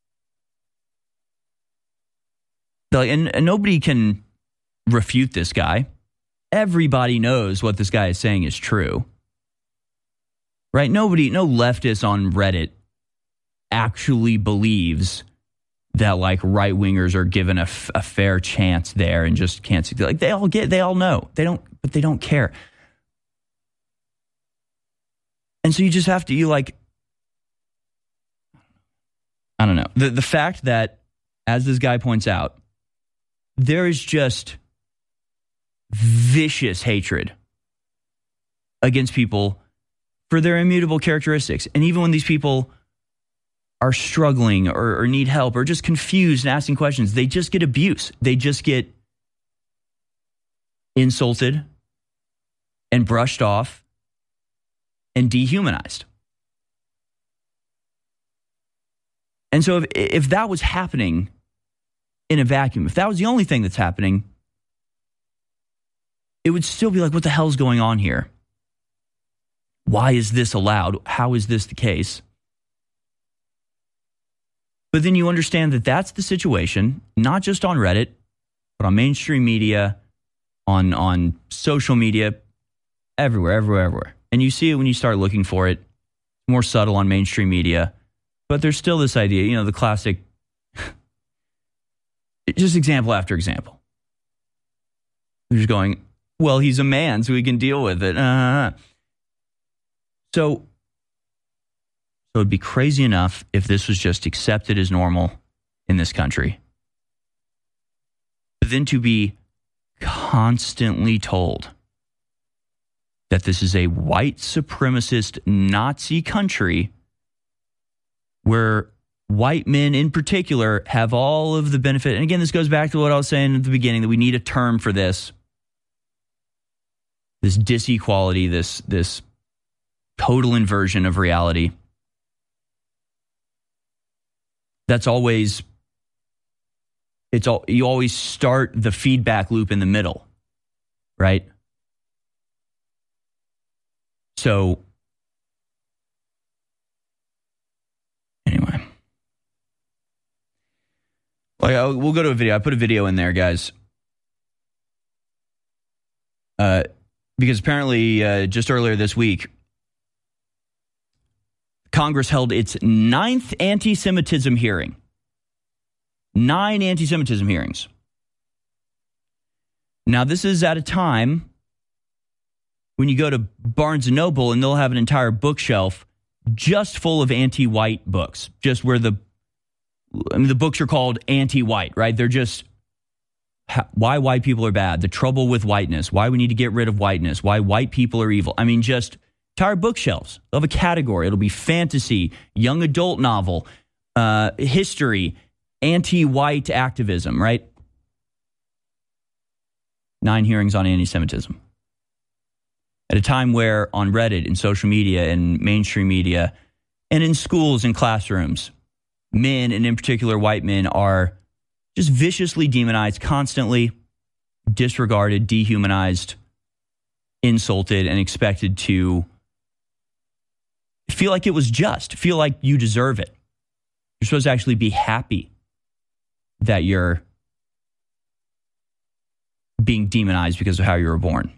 Like, and, and nobody can refute this guy. Everybody knows what this guy is saying is true. Right? Nobody, no leftist on Reddit actually believes that like right wingers are given a, f- a fair chance there and just can't see. Like they all get, they all know. They don't, but they don't care. And so you just have to, you like, I don't know. The the fact that, as this guy points out, there is just vicious hatred against people for their immutable characteristics. And even when these people are struggling or, or need help or just confused and asking questions, they just get abuse. They just get insulted and brushed off and dehumanized. And so if, if that was happening in a vacuum, if that was the only thing that's happening, it would still be like, what the hell's going on here? Why is this allowed? How is this the case? But then you understand that that's the situation, not just on Reddit, but on mainstream media, on, on social media, everywhere, everywhere, everywhere. And you see it when you start looking for it. More subtle on mainstream media. But there's still this idea, you know, the classic, just example after example. You're just going, well, he's a man, so he can deal with it. Uh, so... So it'd be crazy enough if this was just accepted as normal in this country. But then to be constantly told that this is a white supremacist Nazi country where white men in particular have all of the benefit. And again, this goes back to what I was saying at the beginning, that we need a term for this. This disequality, this, this total inversion of reality. That's always, it's all, you always start the feedback loop in the middle, right? So, anyway. Like, I'll, we'll go to a video. I put a video in there, guys. Uh, because apparently, uh, just earlier this week, Congress held its ninth anti-Semitism hearing. Nine anti-Semitism hearings. Now, this is at a time when you go to Barnes and Noble and they'll have an entire bookshelf just full of anti-white books. Just where the, I mean, the books are called anti-white, right? They're just how, why white people are bad, the trouble with whiteness, why we need to get rid of whiteness, why white people are evil. I mean, just entire bookshelves of a category. It'll be fantasy, young adult novel, uh, history, anti-white activism, right? Nine hearings on anti-Semitism. At a time where on Reddit and social media and mainstream media and in schools and classrooms, men, and in particular white men, are just viciously demonized, constantly disregarded, dehumanized, insulted, and expected to feel like it was just, feel like you deserve it. You're supposed to actually be happy that you're being demonized because of how you were born.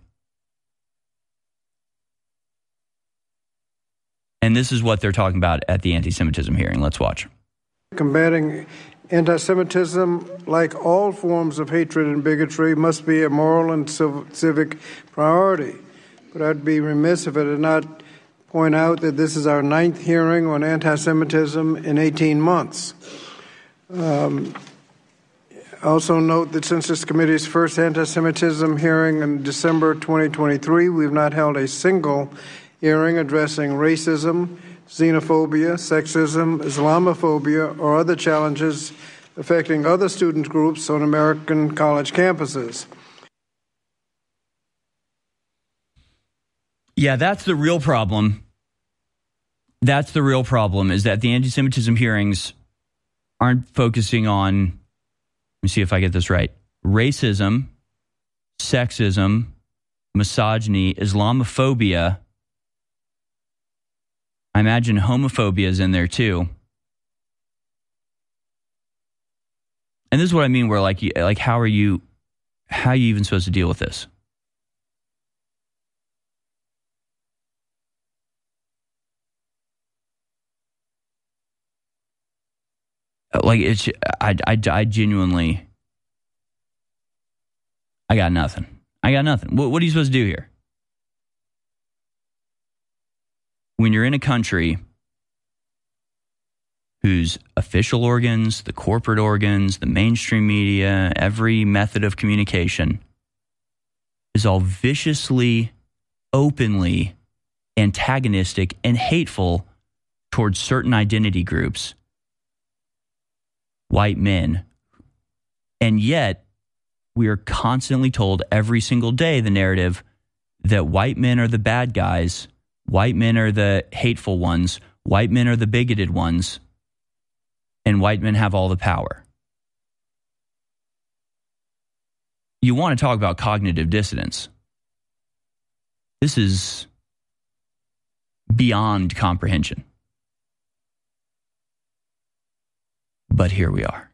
And this is what they're talking about at the anti-Semitism hearing. Let's watch. Combating anti-Semitism, like all forms of hatred and bigotry, must be a moral and civ- civic priority. but I'd be remiss if I did not point out that this is our ninth hearing on anti-Semitism in eighteen months. Um, also note that since this committee's first anti-Semitism hearing in December twenty twenty-three, we've not held a single hearing addressing racism, xenophobia, sexism, Islamophobia, or other challenges affecting other student groups on American college campuses. Yeah, that's the real problem. That's the real problem, is that the anti-Semitism hearings aren't focusing on, let me see if I get this right, racism, sexism, misogyny, Islamophobia. I imagine homophobia is in there too. And this is what I mean, where like, like how are you, how are you even supposed to deal with this? Like, it's, I, I, I genuinely, I got nothing. I got nothing. What, what are you supposed to do here? When you're in a country whose official organs, the corporate organs, the mainstream media, every method of communication is all viciously, openly antagonistic and hateful towards certain identity groups, white men, and yet we are constantly told every single day the narrative that white men are the bad guys, white men are the hateful ones, white men are the bigoted ones, and white men have all the power. You want to talk about cognitive dissonance. This is beyond comprehension. But here we are.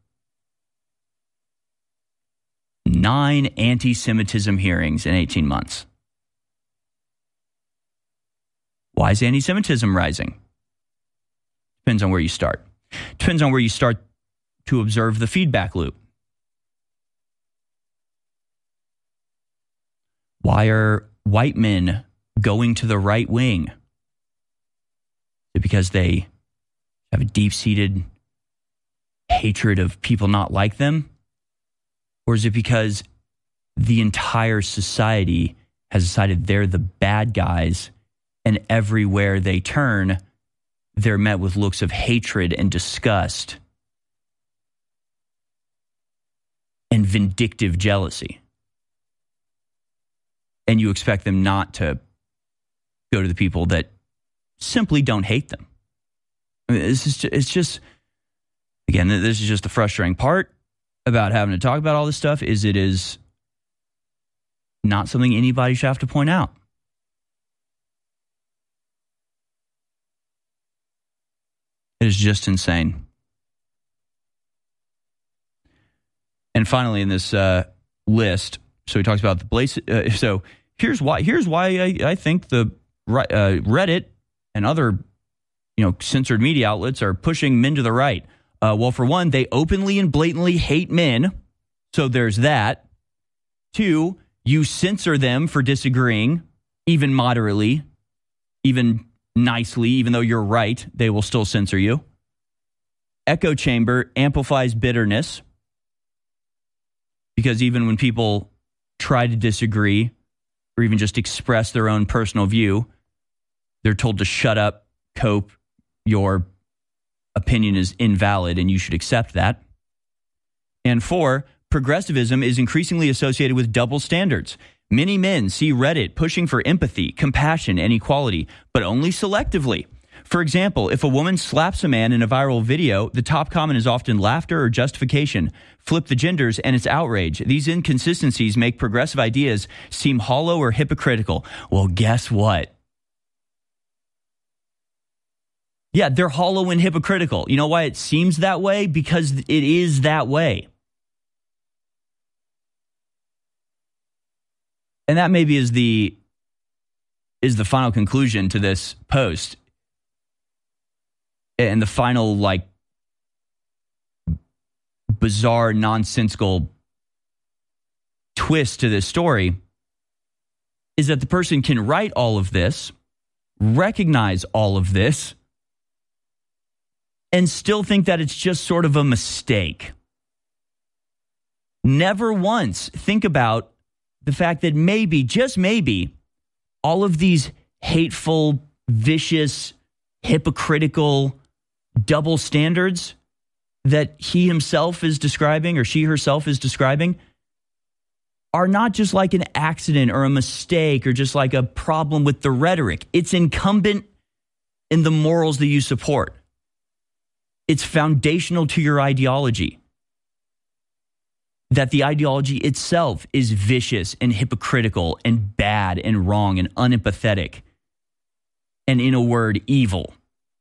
Nine anti-Semitism hearings in eighteen months. Why is anti-Semitism rising? Depends on where you start. Depends on where you start to observe the feedback loop. Why are white men going to the right wing? Is it because they have a deep-seated hatred of people not like them? Or is it because the entire society has decided they're the bad guys, and everywhere they turn, they're met with looks of hatred and disgust and vindictive jealousy? And you expect them not to go to the people that simply don't hate them. I mean, this is just, it's just, again, this is just the frustrating part about having to talk about all this stuff, is it is not something anybody should have to point out. It is just insane. And finally, in this uh, list, so he talks about the Blaze. Uh, so here's why. Here's why I, I think the uh, Reddit and other, you know, censored media outlets are pushing men to the right. Uh, well, for one, they openly and blatantly hate men, so there's that. Two, you censor them for disagreeing, even moderately, even nicely, even though you're right, they will still censor you. Echo chamber amplifies bitterness, because even when people try to disagree or even just express their own personal view, they're told to shut up, cope, your opinion is invalid and you should accept that. And four, progressivism is increasingly associated with double standards. Many men see Reddit pushing for empathy, compassion, and equality, but only selectively. For example, if a woman slaps a man in a viral video, the top comment is often laughter or justification. Flip the genders and it's outrage. These inconsistencies make progressive ideas seem hollow or hypocritical. Well, guess what? Yeah, they're hollow and hypocritical. You know why it seems that way? Because it is that way. And that maybe is the is the final conclusion to this post. And the final, like, bizarre, nonsensical twist to this story is that the person can write all of this, recognize all of this, and still think that it's just sort of a mistake. Never once think about the fact that maybe, just maybe, all of these hateful, vicious, hypocritical, double standards that he himself is describing or she herself is describing are not just like an accident or a mistake or just like a problem with the rhetoric. It's incumbent in the morals that you support. It's foundational to your ideology. That the ideology itself is vicious and hypocritical and bad and wrong and unempathetic and, in a word, evil.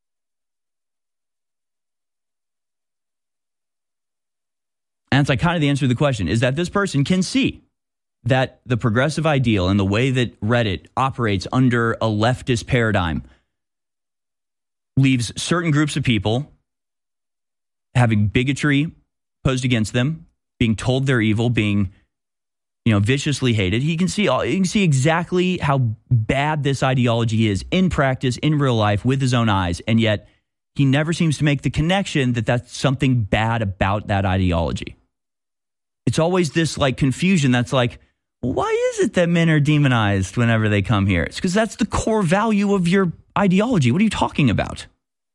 And it's like kind of the answer to the question is that this person can see that the progressive ideal and the way that Reddit operates under a leftist paradigm leaves certain groups of people having bigotry posed against them, being told they're evil, being, you know, viciously hated. He can see, you can see exactly how bad this ideology is in practice, in real life, with his own eyes. And yet he never seems to make the connection that that's something bad about that ideology. It's always this like confusion that's like, why is it that men are demonized whenever they come here? It's because that's the core value of your ideology. What are you talking about?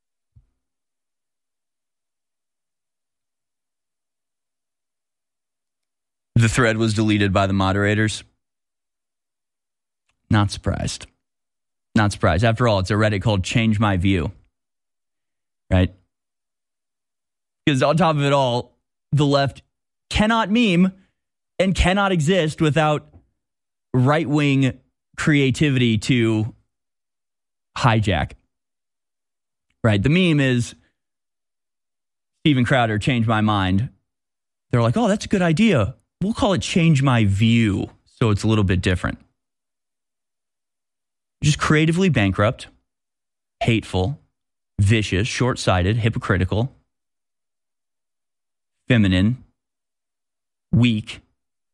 The thread was deleted by the moderators. Not surprised. Not surprised. After all, it's a Reddit called Change My View. Right? Because on top of it all, the left cannot meme and cannot exist without right-wing creativity to hijack. Right? The meme is Steven Crowder, change my mind. They're like, oh, that's a good idea. We'll call it Change My View, so it's a little bit different. Just creatively bankrupt, hateful, vicious, short-sighted, hypocritical, feminine, weak.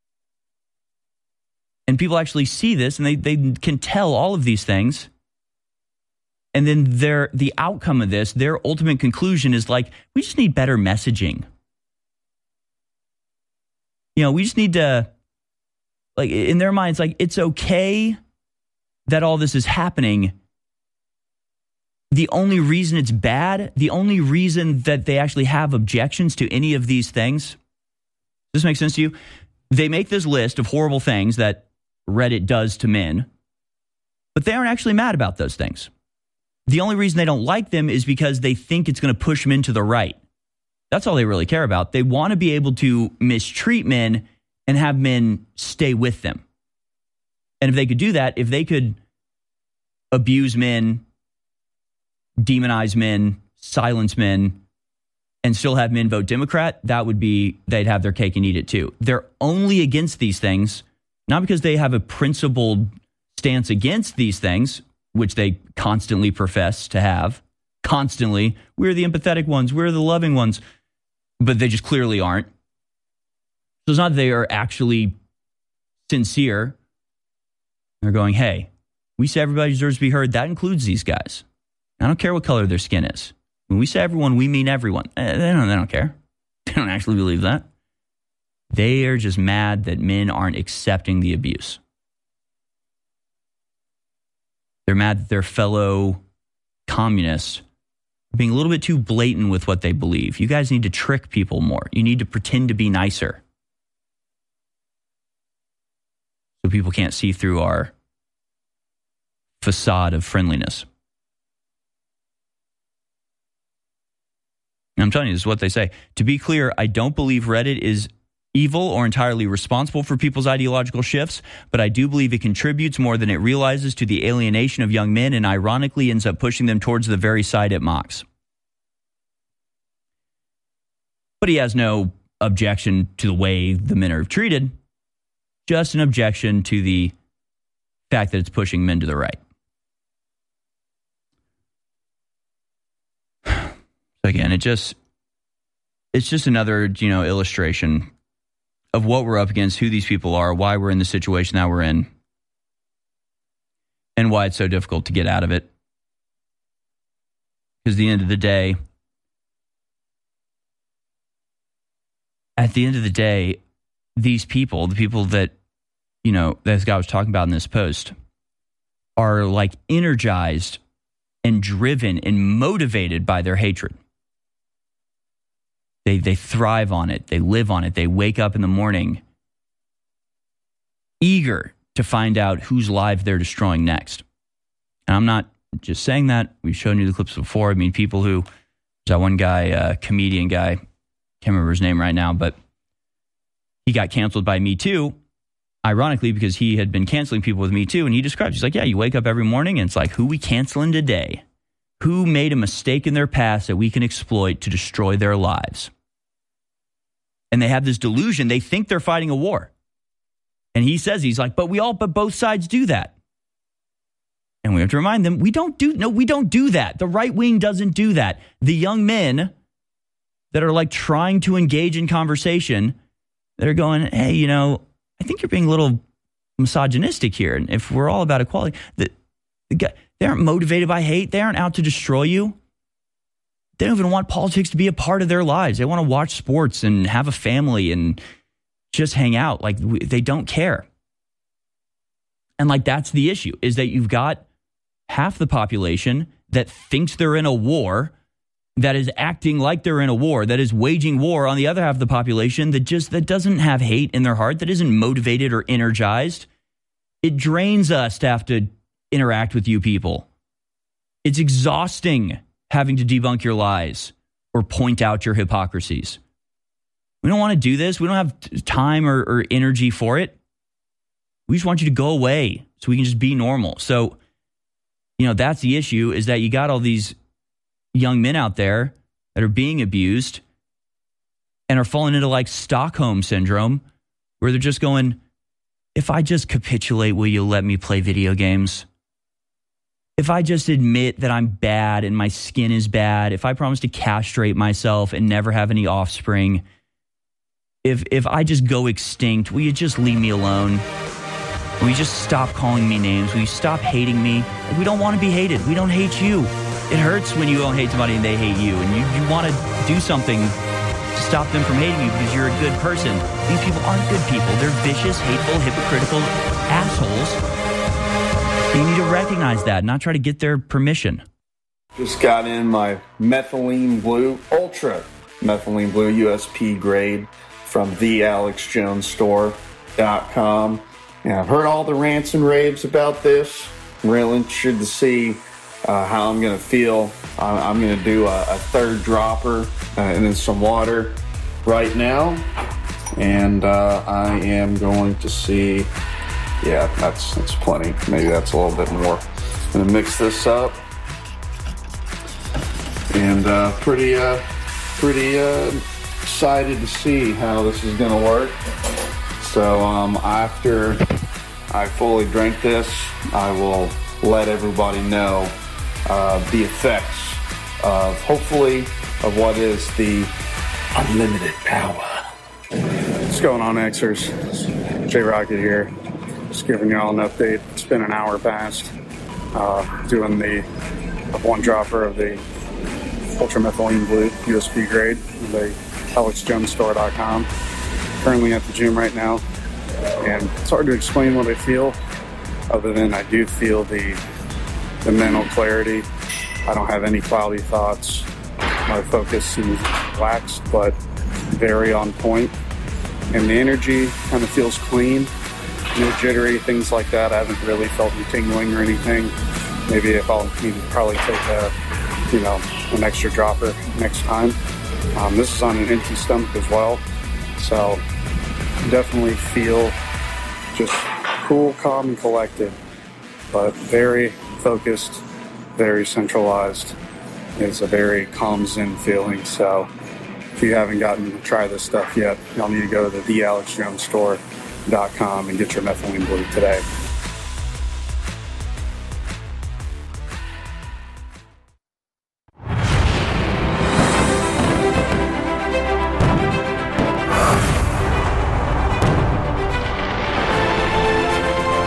And people actually see this, and they, they can tell all of these things. And then their the outcome of this, their ultimate conclusion is like, we just need better messaging. You know, we just need to, like, in their minds, like, it's okay that all this is happening. The only reason it's bad, the only reason that they actually have objections to any of these things, does this make sense to you? They make this list of horrible things that Reddit does to men, but they aren't actually mad about those things. The only reason they don't like them is because they think it's going to push men to the right. That's all they really care about. They want to be able to mistreat men and have men stay with them. And if they could do that, if they could abuse men, demonize men, silence men, and still have men vote Democrat, that would be, they'd have their cake and eat it too. They're only against these things, not because they have a principled stance against these things, which they constantly profess to have. Constantly, we're the empathetic ones, we're the loving ones. But they just clearly aren't. So it's not that they are actually sincere. They're going, hey, we say everybody deserves to be heard. That includes these guys. I don't care what color their skin is. When we say everyone, we mean everyone. They don't, they don't care. They don't actually believe that. They are just mad that men aren't accepting the abuse. They're mad that their fellow communists being a little bit too blatant with what they believe. You guys need to trick people more. You need to pretend to be nicer. So people can't see through our facade of friendliness. And I'm telling you, this is what they say. To be clear, I don't believe Reddit is evil or entirely responsible for people's ideological shifts, but I do believe it contributes more than it realizes to the alienation of young men and ironically ends up pushing them towards the very side it mocks. But he has no objection to the way the men are treated, just an objection to the fact that it's pushing men to the right. So again, it just it's just another, you know, illustration of what we're up against, who these people are, why we're in the situation that we're in. and why it's so difficult to get out of it. Because at the end of the day, at the end of the day, these people, the people that, you know, this guy was talking about in this post, are like energized and driven and motivated by their hatred. They they thrive on it. They live on it. They wake up in the morning eager to find out whose life they're destroying next. And I'm not just saying that. We've shown you the clips before. I mean, people who, there's that one guy, uh, comedian guy, can't remember his name right now, but he got canceled by Me Too, ironically, because he had been canceling people with Me Too. And he describes, he's like, yeah, you wake up every morning and it's like, who we canceling today? Who made a mistake in their past that we can exploit to destroy their lives? And they have this delusion. They think they're fighting a war. And he says, he's like, but we all, but both sides do that. And we have to remind them, we don't do, no, we don't do that. The right wing doesn't do that. The young men that are like trying to engage in conversation, that are going, hey, you know, I think you're being a little misogynistic here. And if we're all about equality, the, the guy, they aren't motivated by hate. They aren't out to destroy you. They don't even want politics to be a part of their lives. They want to watch sports and have a family and just hang out. Like, they don't care. And like, that's the issue, is that you've got half the population that thinks they're in a war, that is acting like they're in a war, that is waging war on the other half of the population that just, that doesn't have hate in their heart, that isn't motivated or energized. It drains us to have to interact with you people. It's exhausting having to debunk your lies or point out your hypocrisies. We don't want to do this. We don't have time or, or energy for it. We just want you to go away so we can just be normal. So, you know, that's the issue, is that you got all these young men out there that are being abused and are falling into like Stockholm syndrome, where they're just going, if I just capitulate, will you let me play video games? If I just admit that I'm bad and my skin is bad, if I promise to castrate myself and never have any offspring, if if I just go extinct, will you just leave me alone? Will you just stop calling me names? Will you stop hating me? We don't want to be hated. We don't hate you. It hurts when you don't hate somebody and they hate you, and you, you want to do something to stop them from hating you because you're a good person. These people aren't good people. They're vicious, hateful, hypocritical assholes. You need to recognize that, not try to get their permission. Just got in my methylene blue, ultra methylene blue U S P grade from the alex jones store dot com. And I've heard all the rants and raves about this. I'm real interested to see uh, how I'm going to feel. Uh, I'm going to do a, a third dropper uh, and then some water right now. And uh, I am going to see... Yeah, that's that's plenty. Maybe that's a little bit more. I'm going to mix this up. And uh, pretty, uh, pretty uh, excited to see how this is going to work. So um, after I fully drink this, I will let everybody know uh, the effects of, hopefully, of what is the unlimited power. What's going on, Xers? J Rocket here. Just giving you all an update. It's been an hour past uh, doing the one dropper of the ultramethylene blue U S P grade from the alex jones store dot com. Currently at the gym right now, and it's hard to explain what I feel, other than I do feel the the mental clarity. I don't have any cloudy thoughts. My focus seems relaxed, but very on point, and the energy kind of feels clean. No jittery, things like that. I haven't really felt any tingling or anything. Maybe if I'll need to probably take a, you know, an extra dropper next time. Um, this is on an empty stomach as well, so definitely feel just cool, calm, and collected, but very focused, very centralized. It's a very calm zen feeling. So if you haven't gotten to try this stuff yet, you'll need to go to the the alex jones store dot com and get your methylene blue today.